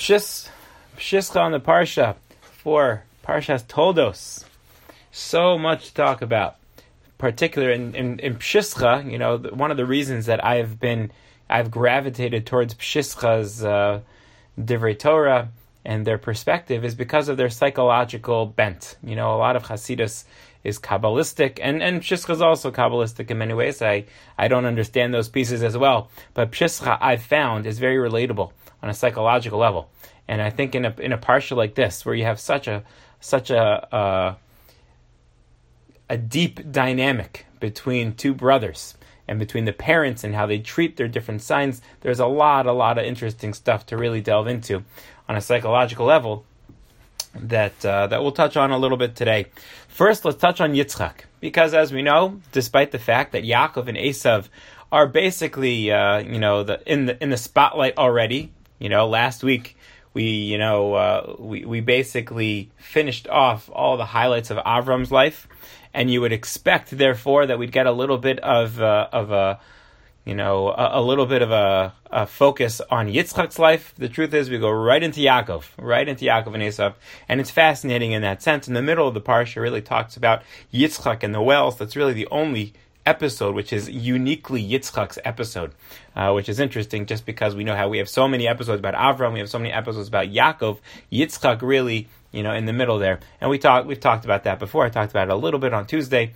Pshischa on the Parsha for Parshas Toldos. So much to talk about. Particularly in Pshischa, one of the reasons that I've gravitated towards Pshischa's Divrei Torah and their perspective is because of their psychological bent. A lot of Hasidus is Kabbalistic, and Pshischa is also Kabbalistic in many ways. I don't understand those pieces as well, but Pshischa I've found is very relatable on a psychological level. And I think in a parsha like this, where you have such a deep dynamic between two brothers and between the parents and how they treat their different signs, there's a lot of interesting stuff to really delve into on a psychological level that we'll touch on a little bit today. First, let's touch on Yitzchak, because as we know, despite the fact that Yaakov and Esav are basically in the spotlight already. Last week we basically finished off all the highlights of Avram's life, and you would expect, therefore, that we'd get a little bit of a focus on Yitzchak's life. The truth is, we go right into Yaakov and Esav, and it's fascinating in that sense. In the middle of the parsha, really talks about Yitzchak and the wells. That's really the only episode which is uniquely Yitzchak's episode, which is interesting, just because we know how we have so many episodes about Avram, we have so many episodes about Yaakov. Yitzchak really, in the middle there, and we've talked about that before. I talked about it a little bit on Tuesday,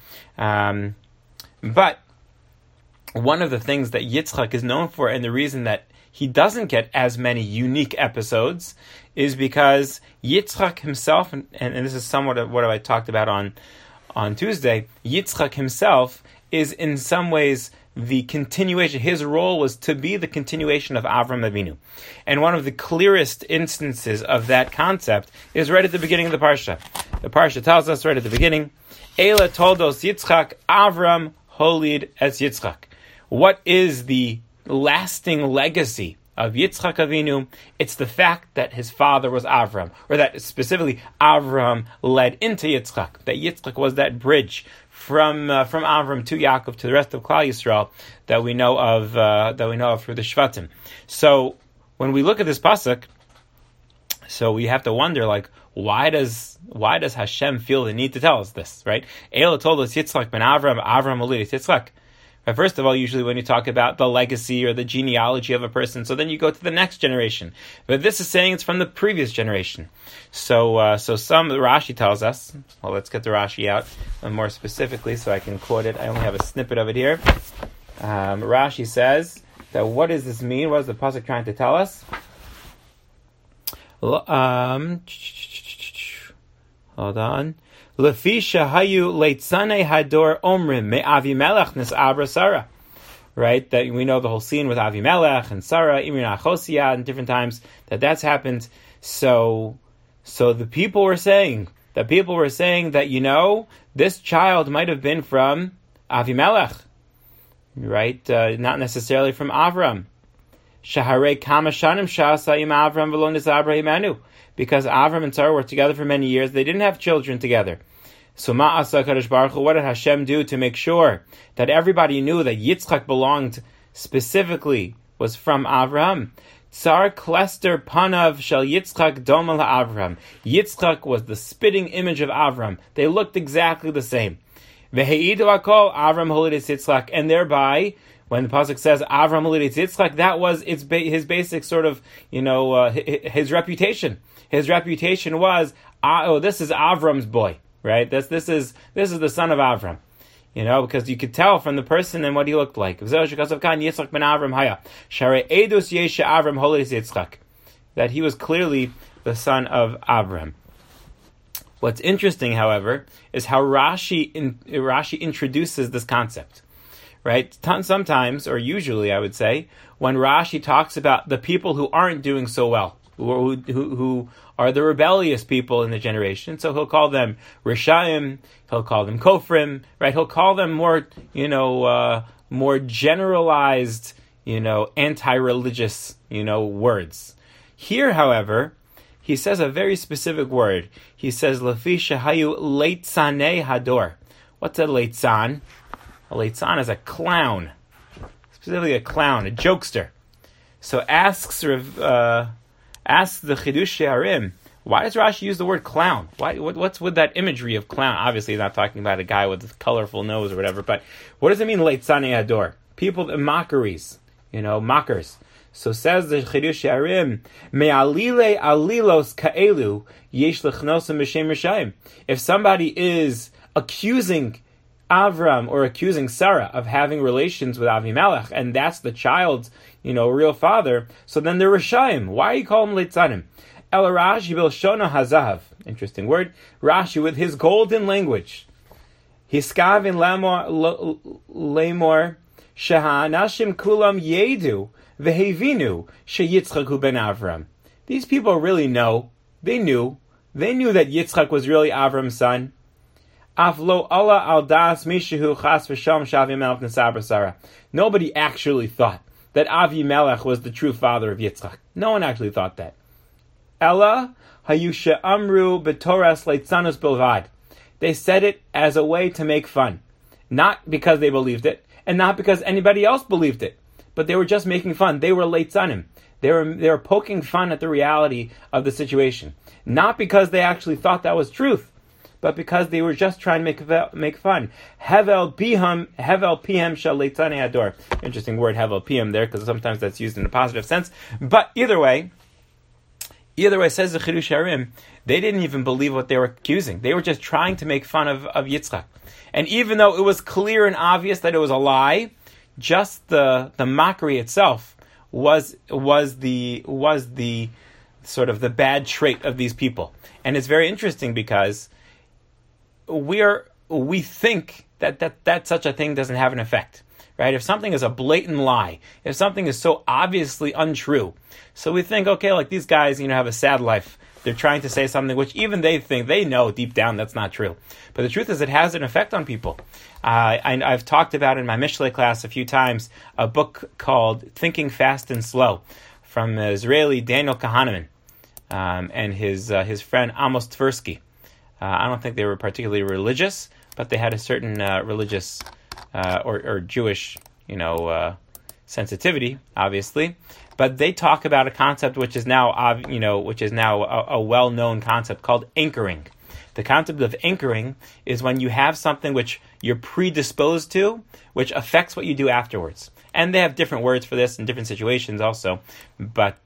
but one of the things that Yitzchak is known for, and the reason that he doesn't get as many unique episodes, is because Yitzchak himself, and this is somewhat of what I talked about on Tuesday, Yitzchak himself is in some ways the continuation. His role was to be the continuation of Avram Avinu. And one of the clearest instances of that concept is right at the beginning of the Parsha. The Parsha tells us right at the beginning, Eila toldos Yitzchak, Avram holid es Yitzchak. What is the lasting legacy of Yitzchak Avinu? It's the fact that his father was Avram, or that specifically Avram led into Yitzchak. That Yitzchak was that bridge from Avram to Yaakov to the rest of Klal Yisrael that we know of through the Shvatim. So when we look at this pasuk, so we have to wonder, why does Hashem feel the need to tell us this, right? Eila told us Yitzchak ben Avram olid Yitzchak. First of all, usually when you talk about the legacy or the genealogy of a person, so then you go to the next generation. But this is saying it's from the previous generation. So Rashi tells us, well, let's get the Rashi out more specifically so I can quote it. I only have a snippet of it here. Rashi says that what does this mean? What is the pasuk trying to tell us? Hold on. Lefi shahayu leitzane hador omrim me Avimelech nis Abra Sarah. Right? That we know the whole scene with Avimelech and Sarah, Imrin Achosia, and different times that's happened. So the people were saying that, this child might have been from Avimelech. Right? Not necessarily from Avram. Shaharei kama shanim shasa im Avram v'lo nis Abra imanu. Because Avram and Sarah were together for many years, they didn't have children together. So Ma'asa Kadosh Baruch Hu, what did Hashem do to make sure that everybody knew that Yitzchak belonged specifically, was from Avram? Tsar Klester Panav Shel Yitzchak Doma LaAvram. Yitzchak was the spitting image of Avram. They looked exactly the same. V'heidu Akol Avram Holidis Yitzchak, and thereby, when the pasuk says Avram Holidis Yitzchak, that was his basic sort of, his reputation. His reputation was, this is Avram's boy, right? This is the son of Avram, because you could tell from the person and what he looked like. That he was clearly the son of Avram. What's interesting, however, is how Rashi introduces this concept. Right? Sometimes, or usually, I would say, when Rashi talks about the people who aren't doing so well, who are the rebellious people in the generation, so he'll call them Rishaim, he'll call them Kofrim, right? He'll call them more generalized, anti-religious, words. Here, however, he says a very specific word. He says, Lefi shahayu leitzanei hador. What's a leitzan? A leitzan is a clown, specifically a clown, a jokester. So asks Asks the Chidush She'arim, why does Rashi use the word clown? What's with that imagery of clown? Obviously, he's not talking about a guy with a colorful nose or whatever, but what does it mean, Leitzanei Ador? People, mockeries, mockers. So says the Chidush She'arim, Me'alile alilos ka'elu yesh lechnosem b'shem Rishayim. If somebody is accusing Avram or accusing Sarah of having relations with Avimelech, and that's the child's, real father, so then they're Rishayim. Why are you calling them Leitzanim? El Rashi Bilshona Hazahav. Interesting word. Rashi with his golden language. Hiskavin lemor sheha nashim kulam yedu vehevinu sheYitzchak ben Avram. These people really know. They knew that Yitzchak was really Avram's son. Aflo Allah al das mishahu chas v'sham shavimelech nesaber Sarah. Nobody actually thought that Avimelech was the true father of Yitzchak. No one actually thought that. Ella hayusha amru b'toras leitzanus bilvad. They said it as a way to make fun, not because they believed it, and not because anybody else believed it, but they were just making fun. They were leitzanim. They were poking fun at the reality of the situation, not because they actually thought that was truth, but because they were just trying to make fun. Hevel pihem shel leitzanei ador. Interesting word, hevel pihem there, because sometimes that's used in a positive sense. But either way, says the Chidush She'arim, they didn't even believe what they were accusing. They were just trying to make fun of Yitzchak. And even though it was clear and obvious that it was a lie, just the mockery itself was the sort of the bad trait of these people. And it's very interesting because we think that such a thing doesn't have an effect, right? If something is a blatant lie, if something is so obviously untrue, so we think, okay, like these guys, have a sad life. They're trying to say something which even they think, they know deep down that's not true. But the truth is it has an effect on people. I've talked about in my Mishlei class a few times a book called Thinking Fast and Slow from Israeli Daniel Kahneman and his friend Amos Tversky. I don't think they were particularly religious, but they had a certain religious or Jewish, sensitivity, obviously. But they talk about a concept which is now, a well-known concept called anchoring. The concept of anchoring is when you have something which you're predisposed to, which affects what you do afterwards. And they have different words for this in different situations also. But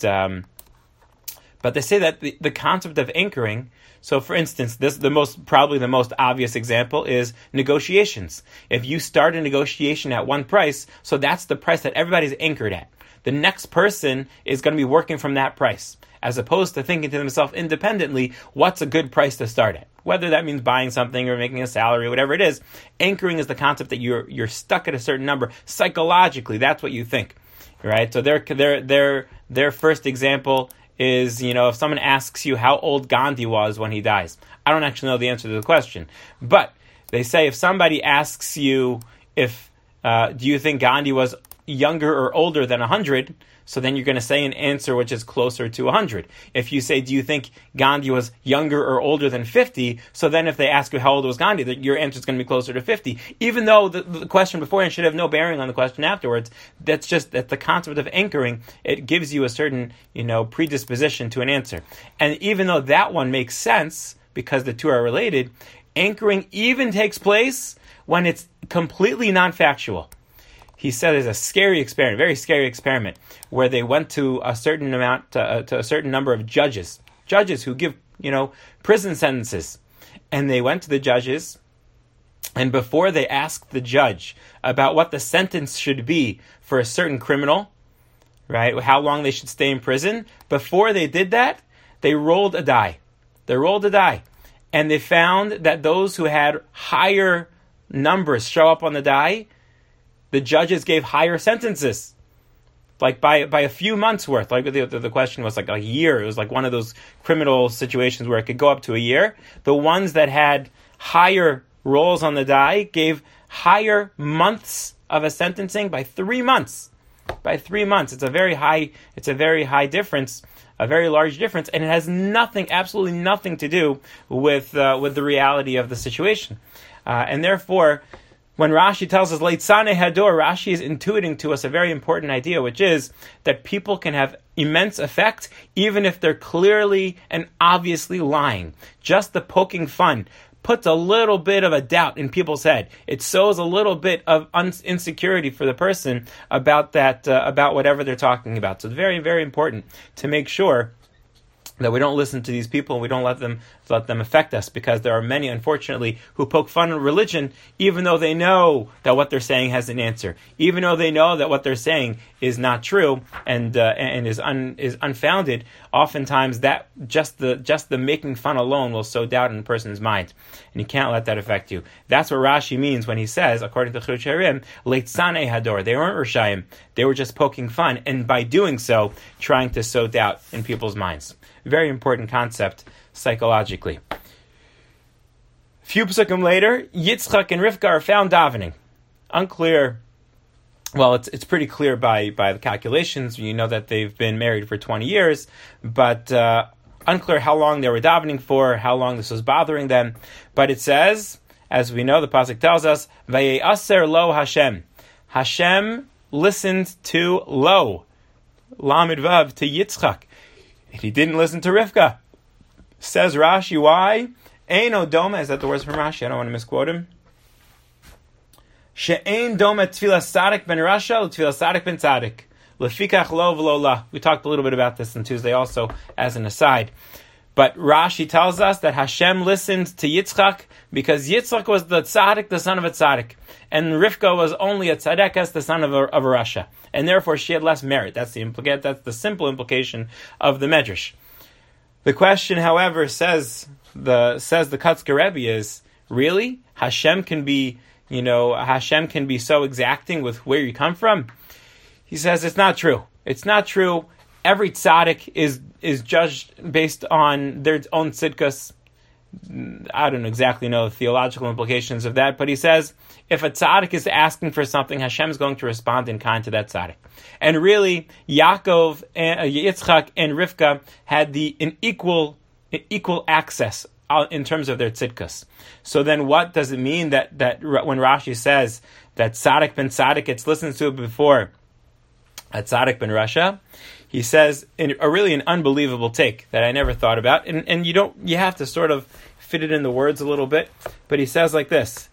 they say that the concept of anchoring. So, for instance, probably the most obvious example is negotiations. If you start a negotiation at one price, so that's the price that everybody's anchored at. The next person is going to be working from that price, as opposed to thinking to themselves independently, what's a good price to start at? Whether that means buying something or making a salary, whatever it is, anchoring is the concept that you're stuck at a certain number. Psychologically, that's what you think, right? So their first example is, if someone asks you how old Gandhi was when he dies. I don't actually know the answer to the question. But they say if somebody asks you do you think Gandhi was younger or older than 100, so then you're going to say an answer which is closer to 100. If you say, do you think Gandhi was younger or older than 50, so then if they ask you how old was Gandhi, your answer is going to be closer to 50. Even though the question beforehand should have no bearing on the question afterwards, that's the concept of anchoring. It gives you a certain, predisposition to an answer. And even though that one makes sense, because the two are related, anchoring even takes place when it's completely non-factual. He said there's a scary experiment, very scary experiment, where they went to a certain to a certain number of judges who give, prison sentences. And they went to the judges, and before they asked the judge about what the sentence should be for a certain criminal, right, how long they should stay in prison, before they did that, they rolled a die. And they found that those who had higher numbers show up on the die, the judges gave higher sentences, like by a few months worth. Like the question was like a year. It was like one of those criminal situations where it could go up to a year. The ones that had higher rolls on the die gave higher months of a sentencing by 3 months. By 3 months, it's a very high difference, a very large difference, and it has absolutely nothing to do with the reality of the situation, and therefore. When Rashi tells us Leitzane Hador, Rashi is intuiting to us a very important idea, which is that people can have immense effect even if they're clearly and obviously lying. Just the poking fun puts a little bit of a doubt in people's head. It sows a little bit of insecurity for the person about that, about whatever they're talking about. So it's very, very important to make sure that we don't listen to these people and we don't let them affect us, because there are many, unfortunately, who poke fun at religion even though they know that what they're saying has an answer, even though they know that what they're saying is not true and is unfounded. Oftentimes, that just the making fun alone will sow doubt in a person's mind, and you can't let that affect you. That's what Rashi means when he says, according to Chut Sherim, Leitzane Hador. They weren't Rishayim; they were just poking fun, and by doing so, trying to sow doubt in people's minds. Very important concept psychologically. A few psukim later, Yitzchak and Rivka are found davening. Unclear. Well, it's pretty clear by the calculations. You know that they've been married for 20 years, but unclear how long they were davening for, how long this was bothering them. But it says, as we know, the pasuk tells us, Vaye'aser lo Hashem. Hashem listened to Lo, Lamed Vav, to Yitzchak. He didn't listen to Rivka. Says Rashi, why? Eino doma, is that the words from Rashi? I don't want to misquote him. She'ein doma tfilas tzadik ben Rasha l'tfilas tzadik ben tzadik. Lefikach lo v'lo la. We talked a little bit about this on Tuesday also, as an aside. But Rashi tells us that Hashem listened to Yitzchak because Yitzchak was the tzaddik, the son of a tzaddik. And Rivka was only a tzaddekas, the son of a Rasha. And therefore she had less merit. That's the simple implication of the Medrash. The question, however, says the Kotzker Rebbe is, really? Hashem can be so exacting with where you come from? He says it's not true. It's not true. Every tzaddik is judged based on their own tzidkus. I don't exactly know the theological implications of that, but he says if a tzaddik is asking for something, Hashem is going to respond in kind to that tzaddik. And really, Yaakov, Yitzchak, and Rivka had an equal access in terms of their tzidkus. So then, what does it mean that when Rashi says that tzaddik ben tzaddik, it's listened to before a tzaddik ben Rasha? He says an unbelievable take that I never thought about, and you have to sort of fit it in the words a little bit. But he says like this: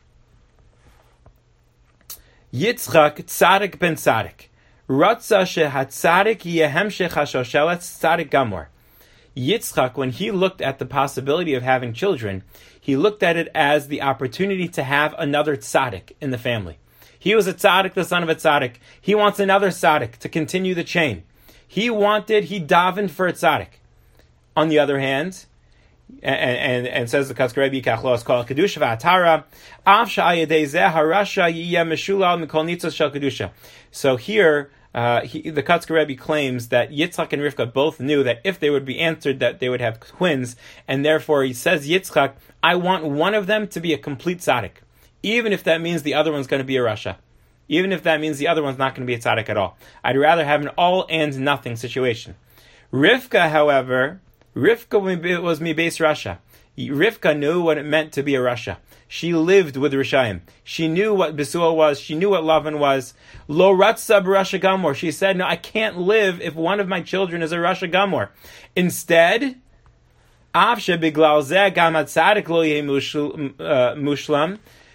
Yitzchak tzaddik ben tzaddik, ratza shehatzadik yehemshech hashoshelet tzaddik gamor. Yitzchak, when he looked at the possibility of having children, he looked at it as the opportunity to have another tzaddik in the family. He was a tzaddik, the son of a tzaddik. He wants another tzaddik to continue the chain. He davened for a tzaddik. On the other hand, and says the Kotzker Rebbe, Kachlos Kol Kedusha V'Atara, Av Sha'ayedei Zeh Harasha Yiyeh Meshulal Mikol Nitzos Shel Kedusha. So here, the Kotzker Rebbe claims that Yitzchak and Rivka both knew that if they would be answered, that they would have twins, and therefore he says, Yitzchak, I want one of them to be a complete tzaddik, even if that means the other one's going to be a Rasha. Even if that means the other one's not going to be a tzaddik at all. I'd rather have an all and nothing situation. Rivka, however, was mi beis Rasha. Rivka knew what it meant to be a Rasha. She lived with Rishayim. She knew what Besua was. She knew what Lavan was. Lo ratza b'Rasha Gamor. She said, no, I can't live if one of my children is a Rasha Gamor. Instead, Av shebiglal zeh gam hatzadik lo yeh mushlam.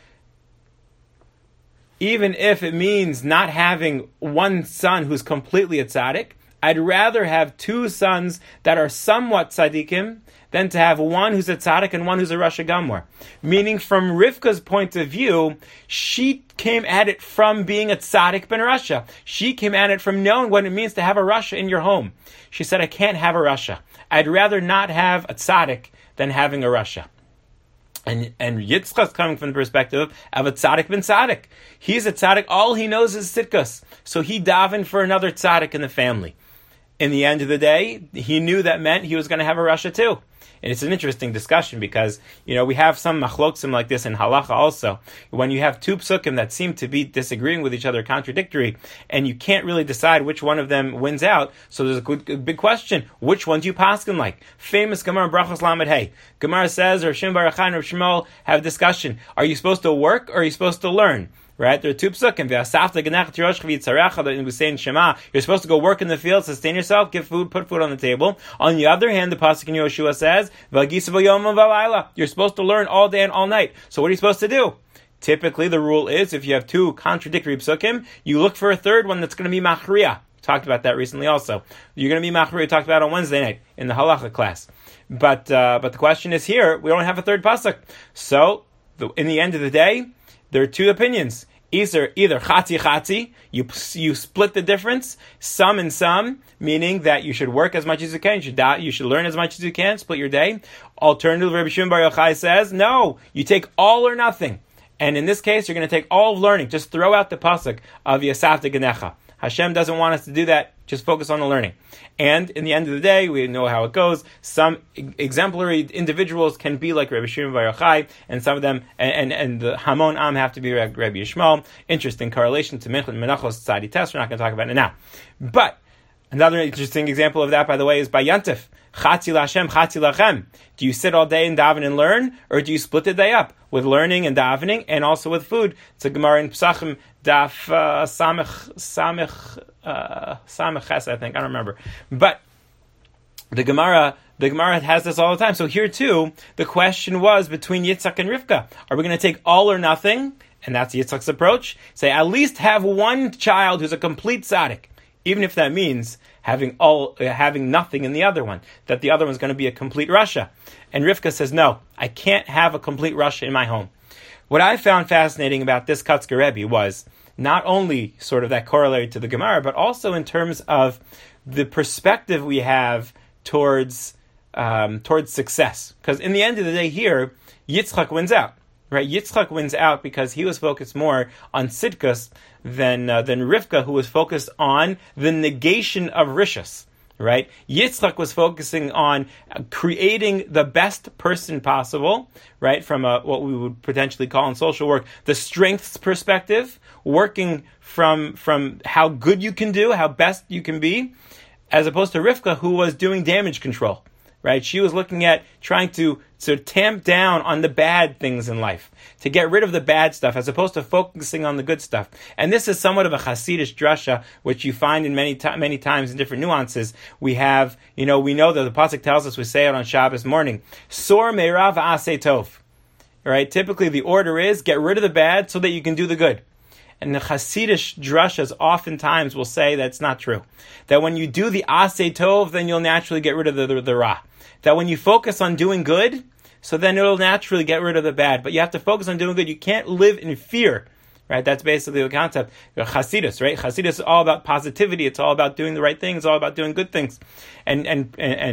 Even if it means not having one son who's completely a tzaddik, I'd rather have two sons that are somewhat tzaddikim than to have one who's a tzaddik and one who's a Rasha Gamor. Meaning, from Rivka's point of view, she came at it from being a tzaddik ben Rasha. She came at it from knowing what it means to have a Rasha in your home. She said, I can't have a Rasha. I'd rather not have a tzaddik than having a Rasha. And Yitzchak's coming from the perspective of a tzaddik ben tzaddik. He's a tzaddik, all he knows is tzidkus. So he davened for another tzaddik in the family. in the end of the day, he knew that meant he was going to have a Rasha too. And it's an interesting discussion because, we have some machloksim like this in halacha also. When you have two psukim that seem to be disagreeing with each other, contradictory, and you can't really decide which one of them wins out, so there's a big question, which one do you paskin like? Famous Gemara in Brachos Lamed Hey. Gemara says, or Shimon Bar Yochai and Rav Shmuel have a discussion. Are you supposed to work or are you supposed to learn? Right? There are two psukim. We say in Shema, you're supposed to go work in the field, sustain yourself, give food, put food on the table. On the other hand, the pasuk in Yoshua says, you're supposed to learn all day and all night. So what are you supposed to do? Typically, the rule is, if you have two contradictory psukim, you look for a third one that's going to be machriya. Talked about that recently also. You're going to be machriya, talked about on Wednesday night in the halacha class. But the question is here, we don't have a third pasuk. So, in the end of the day, there are two opinions. Either chatzi, you split the difference, some and some, meaning that you should work as much as you can, you should learn as much as you can, split your day. Alternatively, Rabbi Shimon Bar Yochai says, no, you take all or nothing. And in this case, you're going to take all of learning. Just throw out the pasuk of Yasafta Genecha. Hashem doesn't want us to do that. Just focus on the learning. And in the end of the day, we know how it goes. Some exemplary individuals can be like Rabbi Shimon Bar Yochai, and some of them, and the Hamon Am have to be like Rabbi Yishmael. Interesting correlation to Menachos Society test. We're not going to talk about it now. But another interesting example of that, by the way, is by Yantif. Chatzi Lashem, Chatzi Lachem. Do you sit all day and daven and learn, or do you split the day up with learning and davening, and also with food? It's a Gemara in Pesachim, Daf Samech Ches, I think. I don't remember. But the Gemara has this all the time. So here too, the question was between Yitzchak and Rivka. Are we going to take all or nothing? And that's Yitzchak's approach. Say, at least have one child who's a complete tzaddik, even if that means having nothing in the other one, that the other one's going to be a complete Rasha. And Rivka says, no, I can't have a complete Rasha in my home. What I found fascinating about this Kotzker Rebbe was not only sort of that corollary to the Gemara, but also in terms of the perspective we have towards success. Because in the end of the day here, Yitzchak wins out. Right? Yitzchak wins out because he was focused more on Tzidkus than Rivka, who was focused on the negation of Rishus. Right? Yitzchak was focusing on creating the best person possible, right? From what we would potentially call in social work, the strengths perspective, working from how good you can do, how best you can be, as opposed to Rivka, who was doing damage control. Right? She was looking at trying to tamp down on the bad things in life, to get rid of the bad stuff, as opposed to focusing on the good stuff. And this is somewhat of a Hasidic drasha, which you find in many times in different nuances. We have, we know that the pasuk tells us, we say it on Shabbos morning, Sor meirav aseh tov. Right? Typically the order is, get rid of the bad so that you can do the good. And the Hasidic drashas oftentimes will say that's not true. That when you do the aseh tov, then you'll naturally get rid of the ra. That when you focus on doing good, so then it'll naturally get rid of the bad. But you have to focus on doing good. You can't live in fear. Right? That's basically the concept. Hasidus, right? Hasidus is all about positivity. It's all about doing the right things. It's all about doing good things. And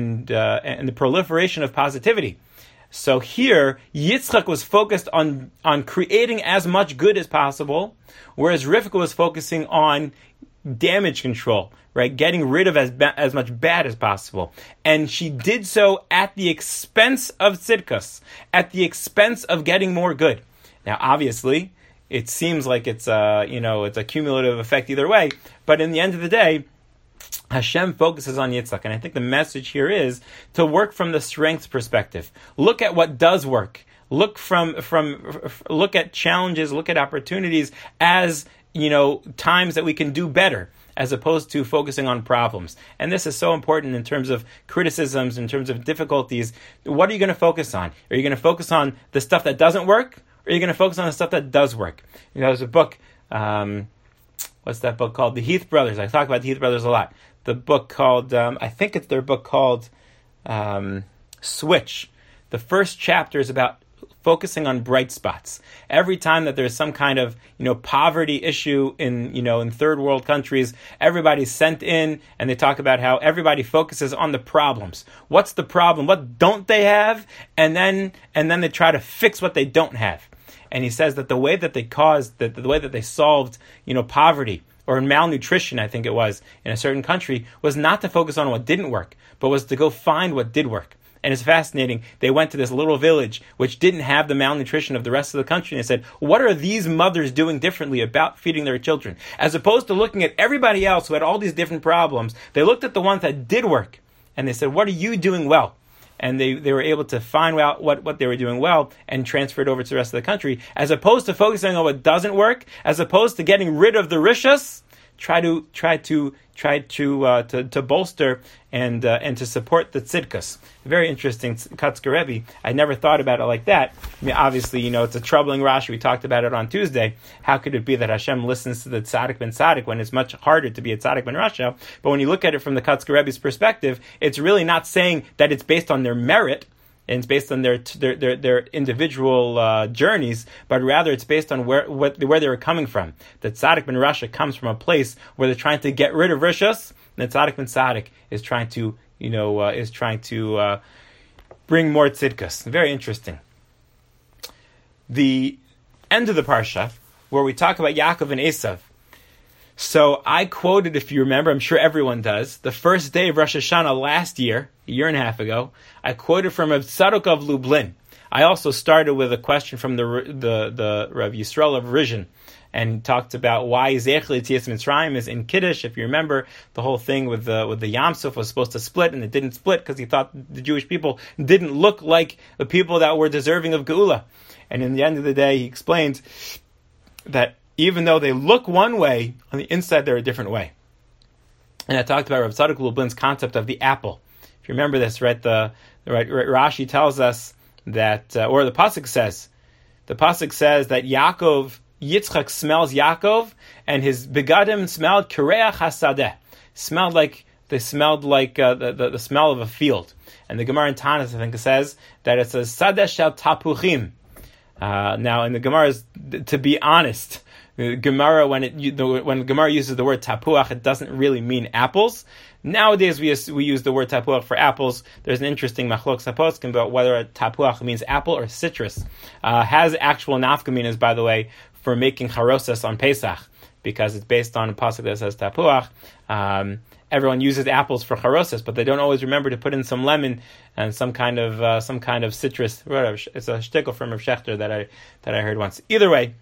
the proliferation of positivity. So here, Yitzchak was focused on creating as much good as possible, whereas Rivka was focusing on damage control, right? Getting rid of as much bad as possible. And she did so at the expense of tzidkus, at the expense of getting more good. Now, obviously, it seems like it's a cumulative effect either way, but in the end of the day, Hashem focuses on Yitzchak, and I think the message here is to work from the strengths perspective. Look at what does work. Look look at challenges, look at opportunities as, times that we can do better, as opposed to focusing on problems. And this is so important in terms of criticisms, in terms of difficulties. What are you going to focus on? Are you going to focus on the stuff that doesn't work, or are you going to focus on the stuff that does work? There's a book, what's that book called? The Heath Brothers. I talk about the Heath Brothers a lot. The book called, I think it's their book called Switch. The first chapter is about focusing on bright spots. Every time that there's some kind of, poverty issue in third world countries, everybody's sent in and they talk about how everybody focuses on the problems. What's the problem? What don't they have? And then they try to fix what they don't have. And he says that the way that they solved, poverty, or malnutrition, I think it was, in a certain country, was not to focus on what didn't work, but was to go find what did work. And it's fascinating. They went to this little village which didn't have the malnutrition of the rest of the country, and they said, what are these mothers doing differently about feeding their children? As opposed to looking at everybody else who had all these different problems, they looked at the ones that did work, and they said, what are you doing well? And they were able to find out what they were doing well and transfer it over to the rest of the country, as opposed to focusing on what doesn't work, as opposed to getting rid of the rishas. Try to bolster and to support the tzidkus. Very interesting Kotzker Rebbe. I never thought about it like that. I mean, obviously, it's a troubling Rashi. We talked about it on Tuesday. How could it be that Hashem listens to the tzaddik ben tzaddik when it's much harder to be a tzaddik ben rasha? But when you look at it from the Kotzker Rebbe's perspective, it's really not saying that it's based on their merit, and it's based on their individual journeys, but rather it's based on where they were coming from. The tzaddik ben rasha comes from a place where they're trying to get rid of rishas, and the tzaddik ben tzaddik is trying to bring more tzidkus. Very interesting. The end of the parsha, where we talk about Yaakov and Esav. So I quoted, if you remember, I'm sure everyone does, the first day of Rosh Hashanah last year, a year and a half ago, I quoted from Rav Tzadok of Lublin. I also started with a question from the Rav Yisrael of Rizhin, and talked about why Zechel Yetzias Mitzrayim is in Kiddush. If you remember, the whole thing with the Yam Suf was supposed to split, and it didn't split because he thought the Jewish people didn't look like the people that were deserving of Geula. And in the end of the day, he explained that even though they look one way, on the inside they're a different way. And I talked about Rav Tzadok Lublin's concept of the apple. If you remember this, right? Rashi tells us that, or the pasuk says that Yitzchak smells Yaakov, and his begadim smelled kireach hasadeh, smelled like the smell of a field. And the Gemara in Tanis, I think, says that it's a sadeh shel tapuchim. Now, in the Gemara, to be honest, Gemara, when Gemara uses the word tapuach, it doesn't really mean apples. Nowadays, we use the word tapuach for apples. There's an interesting machlok saposkim about whether a tapuach means apple or citrus. Has actual nafkaminas, by the way, for making charosas on Pesach, because it's based on a pasuk that says tapuach. Everyone uses apples for charosas, but they don't always remember to put in some lemon and some kind of citrus. It's a shtickle from Rav Shechter that I heard once. Either way.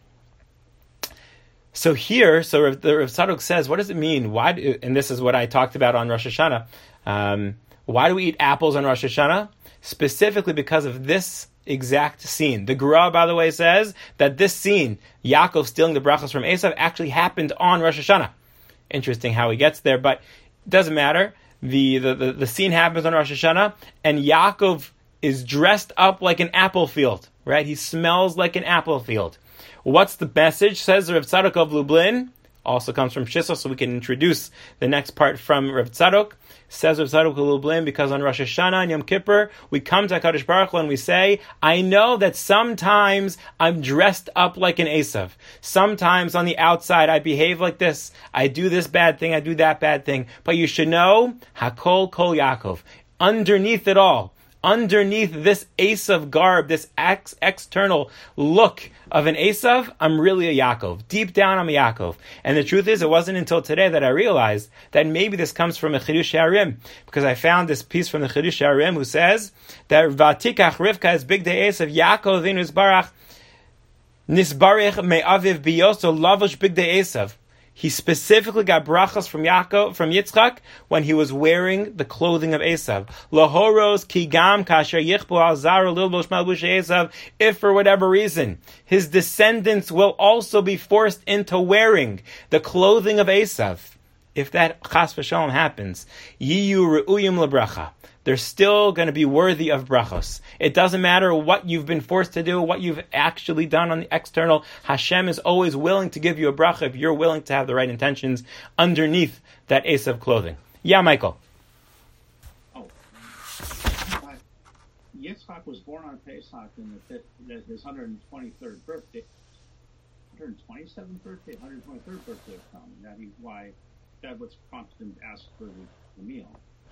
So here, the Rav Tzadok says, what does it mean? Why? And this is what I talked about on Rosh Hashanah. Why do we eat apples on Rosh Hashanah? Specifically because of this exact scene. The Gra, by the way, says that this scene, Yaakov stealing the brachos from Esav, actually happened on Rosh Hashanah. Interesting how he gets there, but it doesn't matter. The scene happens on Rosh Hashanah, and Yaakov is dressed up like an apple field, right? He smells like an apple field. What's the message? Says Rav Tzadok of Lublin. Also comes from Shisa, so we can introduce the next part from Rav Tzadok. Says Rav Tzadok of Lublin, because on Rosh Hashanah and Yom Kippur, we come to HaKadosh Baruch Hu and we say, I know that sometimes I'm dressed up like an Esav. Sometimes on the outside I behave like this. I do this bad thing, I do that bad thing. But you should know, Hakol Kol Yaakov. Underneath it all, underneath this Esav garb, this external look of an Esav, I'm really a Yaakov. Deep down, I'm a Yaakov. And the truth is, it wasn't until today that I realized that maybe this comes from a Chidush Harim, because I found this piece from the Chidush Harim who says that Vatikach Rivka is big day Esav, Yaakov Vinu Nisbarach, Nisbarich Me'aviv Biyoso Lavush big day Esav. He specifically got brachas from Yitzchak, when he was wearing the clothing of Esav. Lahoros kigam kasher yichbu al zaro lilbosh malbush Esav. If for whatever reason his descendants will also be forced into wearing the clothing of Esav, if that chas v'shalom happens, yiyu re'uyim lebracha, they're still going to be worthy of brachos. It doesn't matter what you've been forced to do, what you've actually done on the external. Hashem is always willing to give you a bracha if you're willing to have the right intentions underneath that Esav clothing. Yeah, Michael. Yitzchak was born on Pesach in his 123rd birthday. 127th birthday? 123rd birthday of coming. That was prompted him to ask for the meal.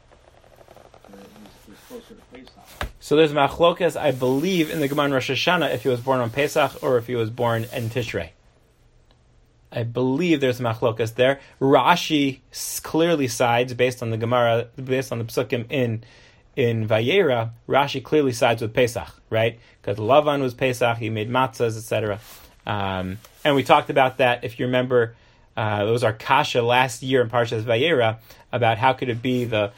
It was closer to Pesach. So there's machlokas, I believe, in the Gemara Rosh Hashanah, if he was born on Pesach or if he was born in Tishrei. I believe there's machlokas there. Rashi clearly sides based on the Gemara, based on the Psukim in Vayera. Rashi clearly sides with Pesach, right? Because Lavan was Pesach, he made matzahs, etc. And we talked about that. If you remember, it was our kasha last year in Parshas Vayera about how could it be the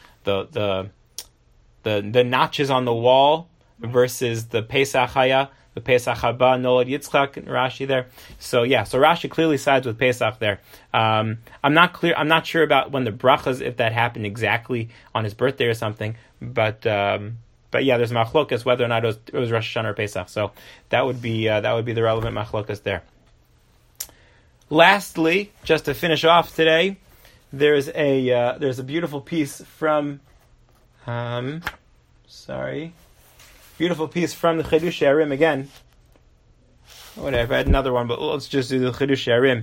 notches on the wall versus the Pesach Haya. The Pesach Haba Nolad Yitzchak and Rashi there. So Rashi clearly sides with Pesach there. I'm not sure about when the brachas, if that happened exactly on his birthday or something. But yeah, there's machlokas whether or not it was Rosh Hashanah or Pesach. So that would be the relevant machlokas there. Lastly, just to finish off today, there's a beautiful piece from beautiful piece from the Chidushei Arim again. Whatever, I had another one, but let's just do the Chidushei Arim.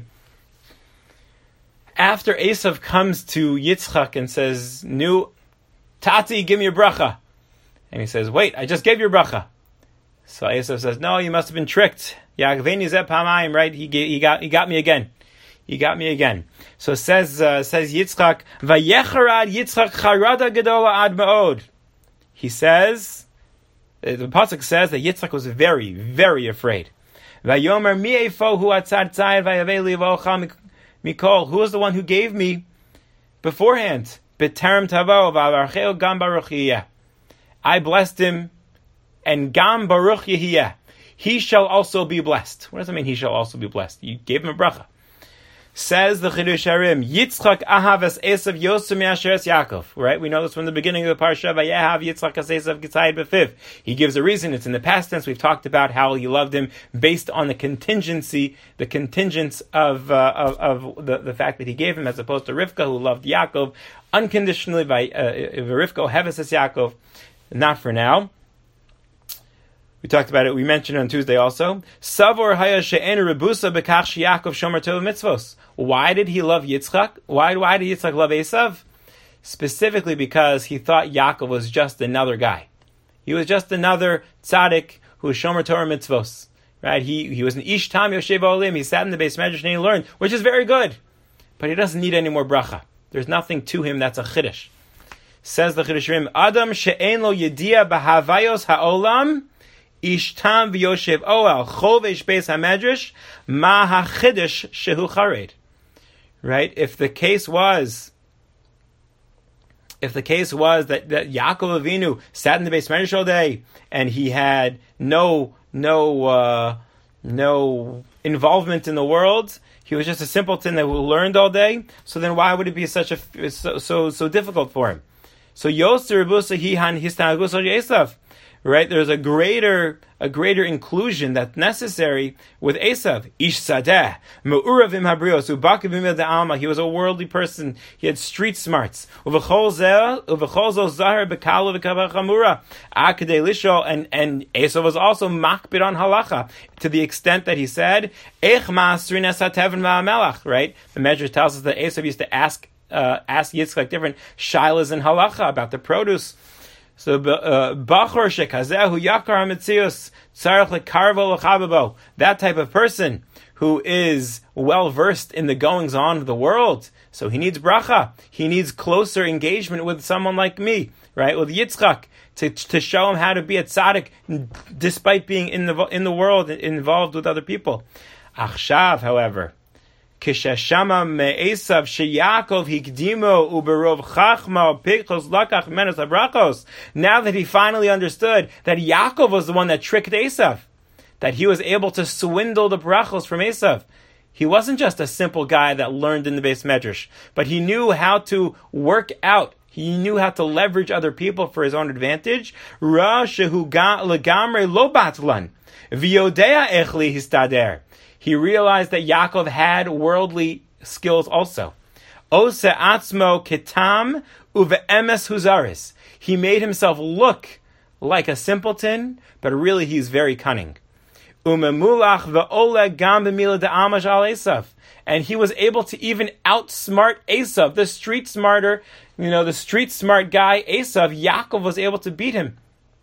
After Esav comes to Yitzchak and says, "Nu, Tati, give me your bracha," and he says, "Wait, I just gave your bracha." So Esav says, "No, you must have been tricked. Yagveni zeh pamayim, right? He got me again. He got me again." So says Yitzchak, "Vayecharad Yitzchak charada gedola ad meod." He says. The pasuk says that Yitzchak was very, very afraid. Vayomer mi'efo hu atzad tzayid vayaveli v'ocha mikol. Who is the one who gave me beforehand? B'terem tavo v'avarcheo gam baruch yiyeh. I blessed him, and gam baruch yiyeh. He shall also be blessed. What does it mean? He shall also be blessed. You gave him a bracha. Says the Chidushei Arim, Yitzchak ahavas Esav yosem yasheres Yaakov. Right? We know this from the beginning of the parsha. Vayehav Yitzchak as Esav gitzayid befiv. He gives a reason. It's in the past tense. We've talked about how he loved him based on the contingence of the fact that he gave him, as opposed to Rivka, who loved Yaakov unconditionally. By Rivka heves es Yaakov. Not for now. We talked about it. We mentioned it on Tuesday also. Savor haya she'en rebusa bekach she'Yaakov shomer tov mitzvos. Why did he love Yitzchak? Why did Yitzchak love Esav? Specifically because he thought Yaakov was just another guy. He was just another tzaddik who was shomer Torah mitzvos. Right? He was an ish tam yoshev olim. He sat in the Beis Medrash and he learned, which is very good. But he doesn't need any more bracha. There's nothing to him that's a chiddush. Says the Chidushei Arim, Adam she'en lo yediah b'havayos ha'olam Ishtam v'yoshev oel chovesh beis hamedrash ma hachidush shehu chared. Right? If the case was that Yaakov Avinu sat in the Beis Medrash all day and he had no involvement in the world, he was just a simpleton that learned all day. So then, why would it be so difficult for him? So Yoser Rebusa Hihan Histagus Esav. Right, there's a greater inclusion that's necessary with Esav. Ish sadeh me'uravim habrios ubakavim de'alma. He was a worldly person. He had street smarts. Uvechol zo zahar bekalu v'kavachamura akadei lisho. And Esav was also makbid on halacha to the extent that he said, "Ech ma'asrin esateven va'amelach." Right, the Medrash tells us that Esav used to ask Yitzchak different shilas in halacha about the produce. So, Bachor shekazehu yakar hametzius tzarich lekarvo lechababo. That type of person who is well versed in the goings on of the world, so he needs bracha. He needs closer engagement with someone like me, right? With Yitzchak, to show him how to be a tzaddik, despite being in the world involved with other people. Achshav, however. Kishashama me'esav sheYaakov hikdimo uberov chachma pichos lakach menos habrachos. Now that he finally understood that Yaakov was the one that tricked Esav, that he was able to swindle the brachos from Esav. He wasn't just a simple guy that learned in the Beis Medrash, but he knew how to work out. He knew how to leverage other people for his own advantage. Ra shehu legamre lo batlan v'yodea echli histader. He realized that Yaakov had worldly skills also. Ose atzmo ketam uve'emes huzaris. He made himself look like a simpleton, but really he's very cunning. Umemulach ve'oleg gam b'mila de'amash al Esav. And he was able to even outsmart Esav, the street smart guy Esav. Yaakov was able to beat him.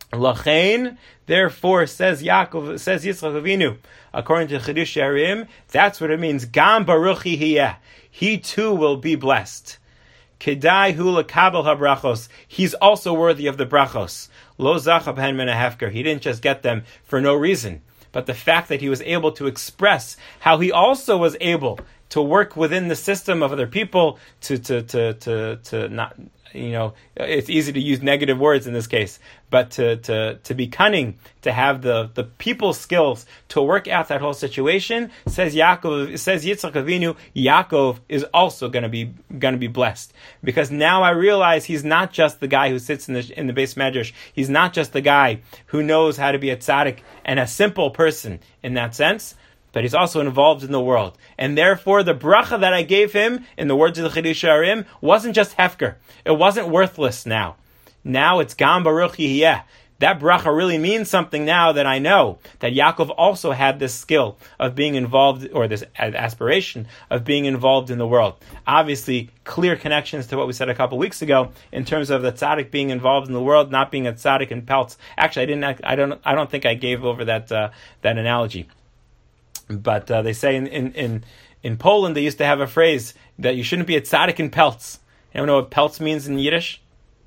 Lachain, therefore, says Yitzchak Avinu, according to Chidush Yarim, that's what it means. Gam baruchi hiyeh. He too will be blessed. Kedai hu lekabel habrachos. He's also worthy of the brachos. Lo zacha b'hen min hafker. He didn't just get them for no reason, but the fact that he was able to express how he also was able to work within the system of other people to not, it's easy to use negative words in this case, but to be cunning, to have the people skills to work out that whole situation. Says Yitzchak Avinu, Yaakov is also going to be blessed, because now I realize he's not just the guy who sits in the Beis Medrash. He's not just the guy who knows how to be a tzaddik and a simple person in that sense, but he's also involved in the world. And therefore, the bracha that I gave him, in the words of the Chidush Harim, wasn't just hefker. It wasn't worthless now. Now it's Gam Baruch Yihiyeh. That bracha really means something now that I know that Yaakov also had this skill of being involved, or this aspiration of being involved in the world. Obviously, clear connections to what we said a couple weeks ago in terms of the tzaddik being involved in the world, not being a tzaddik in pelts. Actually, I don't think I gave over that analogy. But they say in Poland they used to have a phrase that you shouldn't be a tzaddik in pelts. You know what pelts means in Yiddish?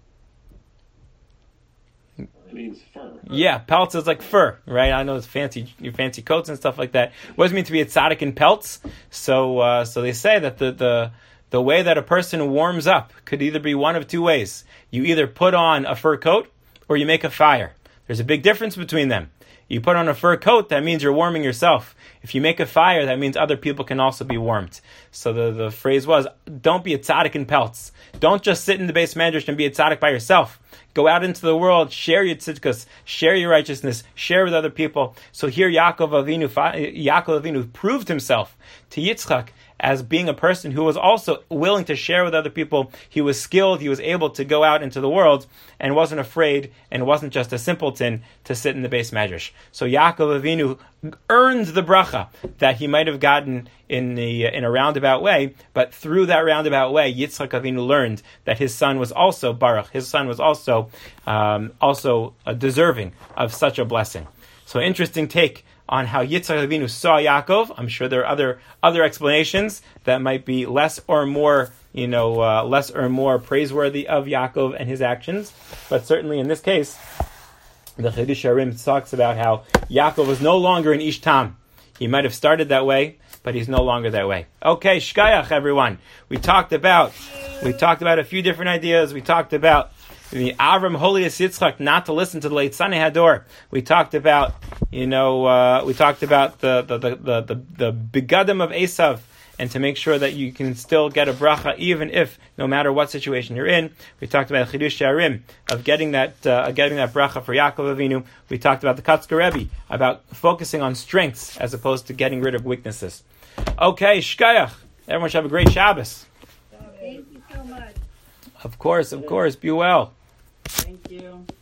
It means fur. Yeah, pelts is like fur, right? I know it's fancy coats and stuff like that. What does it mean to be a tzaddik in pelts? So they say that the way that a person warms up could either be one of two ways. You either put on a fur coat or you make a fire. There's a big difference between them. You put on a fur coat, that means you're warming yourself. If you make a fire, that means other people can also be warmed. So the phrase was, don't be a tzaddik in pelts. Don't just sit in the Beis Medrash and be a tzaddik by yourself. Go out into the world, share your tzidkus, share your righteousness, share with other people. So here Yaakov Avinu proved himself to Yitzchak as being a person who was also willing to share with other people. He was skilled, he was able to go out into the world and wasn't afraid and wasn't just a simpleton to sit in the Beis Medrash. So Yaakov Avinu earned the bracha that he might have gotten in a roundabout way, but through that roundabout way, Yitzchak Avinu learned that his son was also Baruch. His son was also deserving of such a blessing. So interesting take on how Yitzchak Avinu saw Yaakov. I'm sure there are other explanations that might be less or more praiseworthy of Yaakov and his actions, but certainly in this case, the Chidush Harim talks about how Yaakov was no longer an Ish Tam. He might have started that way, but he's no longer that way. Okay, Shkayach, everyone. We talked about a few different ideas. We talked about the Avram Holias Yitzchak not to listen to the late Sanei Hador. We talked about the begadim of Esav, and to make sure that you can still get a bracha even if no matter what situation you're in. We talked about Chidush Harim of getting that bracha for Yaakov Avinu. We talked about the Kotzker Rebbe about focusing on strengths as opposed to getting rid of weaknesses. Okay, Shkayach. Everyone should have a great Shabbos. Thank you so much. Of course. Be well. Thank you.